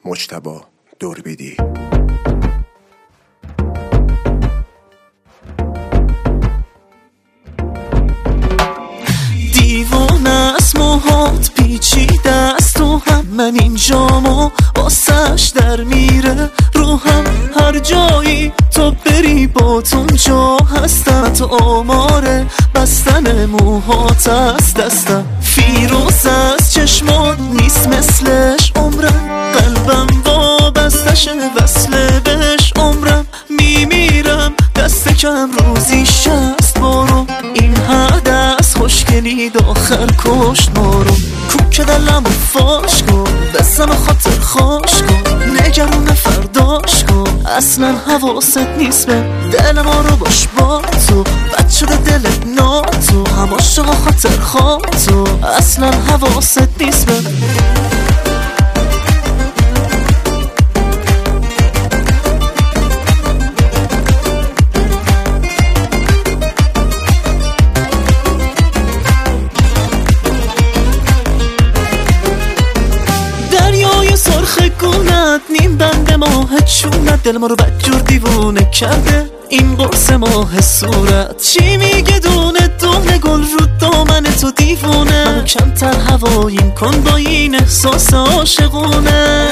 مجتبی دوربیدی. دیوانه است موهات پیچیده است تو هم، من اینجامو واسش در میره روحم، هر جایی تو بری با اونجا هستم، تو آماره بستن موهات از دستم، فیروز از چشمات نیست مثلش عمرم، قلبم وابستش وصله بهش عمرم، میمیرم دست کم روزی 60 بارم، این حد از خوشگلی داخل کشت مارم، کوک دلمو فاش کن بسم خاطر خوش کن، نگرون فرداش کن اصلا حواست نیست به دل ما رو باش با تو، بد شده دلت ناتو هم عاشق خاطر خواه تو، اصلا حواست نیست به سرخ گونت نیم بند ماه چونت، دل ما رو بدجور دیوونه کرده این قرص ماه صورت، چی میگه دونه دونه گل رو دامن تو دیوونه، منو کمتر هواییم کن با این احساس عاشقونه،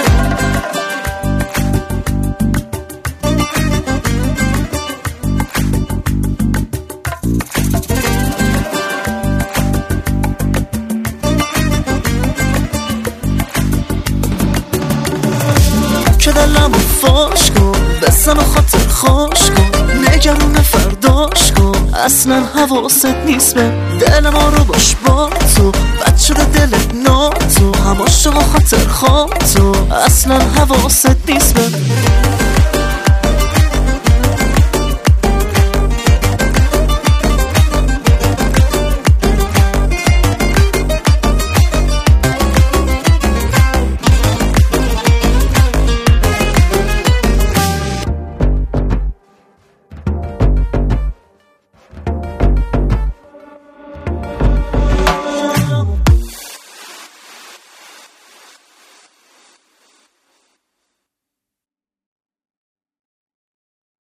که دلمو فاش کن بسم خاطر خوش کن، نگرون فرداش کن اصلا حواست نیست به دل ما رو باش با تو، بد شده دلت ناتو هم عاشق خاطر خواه تو، اصلا حواست نیست به